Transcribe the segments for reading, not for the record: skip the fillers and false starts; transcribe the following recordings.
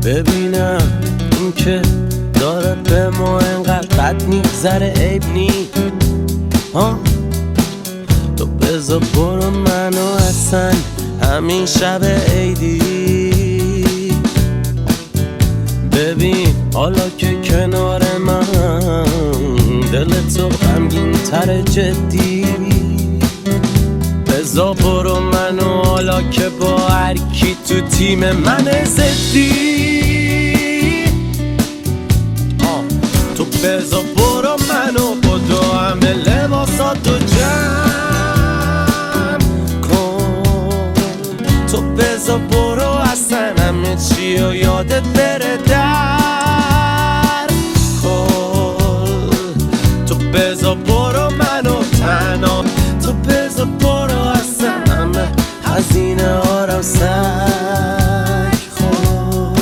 ببینم این که داره به ما انقدر بد میگذره عیب نی تو بذار برو منو اصلا همین شب عیدی ببین حالا که کنار من دلتو غمگین تر جدی بذار برو منو حالا که با هر کی تو تیم من زدی تو بذار برو منو با دو همه لباساتو جمع کن تو بذار برو اصلا همه چی و یادت بره در کن تو بذار برو منو تنها تو بذار برو اصلا همه هزینه هارم سگ خون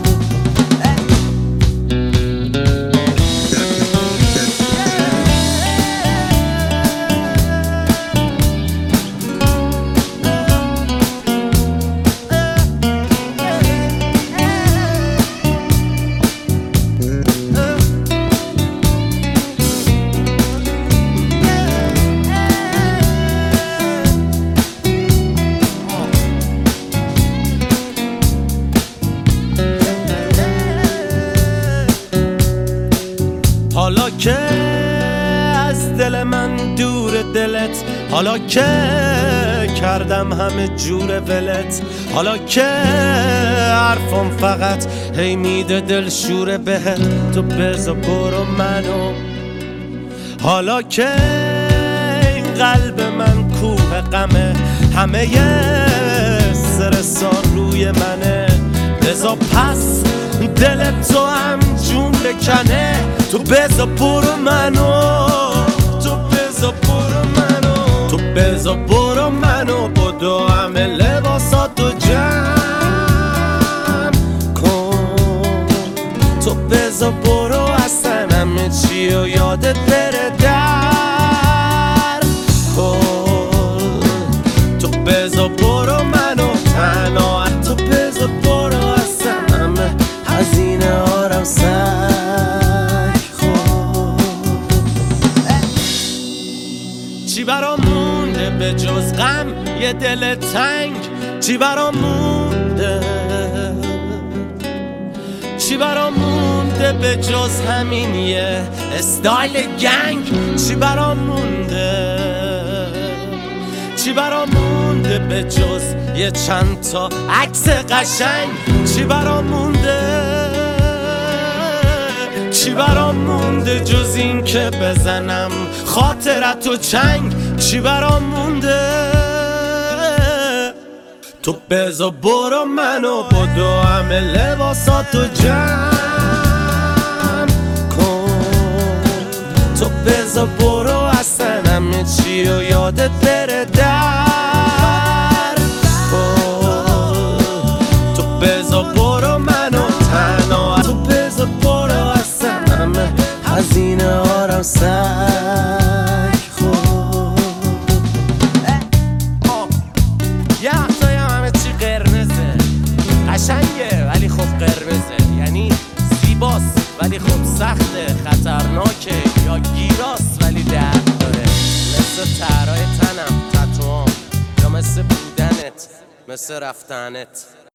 حالا که از دل من دور دلت حالا که کردم همه جور ولت حالا که حرفم فقط هی میده دل شوره بهت تو بذار برو منو حالا که این قلب من کوه غمه همه استرسا روی منه بذار پس دلت تو هم جون بکنه تو بذار برو منو تو بذار برو منو تو بذار برو منو بدو همه لباساتو جمع کن تو بذار برو اصلا همه چی و یادت بره در کن تو بذار برو منو تنها تو بذار برو اصلا همه هزینه هارم چی برام مونده به جز غم یه دل تنگ چی برام مونده چی برام مونده به جز همین یه استایل گنگ چی برام مونده چی برام مونده به جز یه چند تا عکس قشنگ چی برام مونده چی برام مونده جز این که بزنم خاطرتو چنگ چی برام مونده تو بذار برو منو بدو همه لباساتو جمع کن تو بذار برو اصلا همه چی و یادت بره در کن تو بذار برو منو تنها تو بذار برو اصلا همه هزینه هارم سگ خود یه وقتایی همه چی قرمزه قشنگه ولی خب قرمزه یعنی زیباست ولی خب سخته خطرناکه یا گیراست ولی درد داره مثل ترهای تنم تتوام یا مثل بودنت مثل رفتنت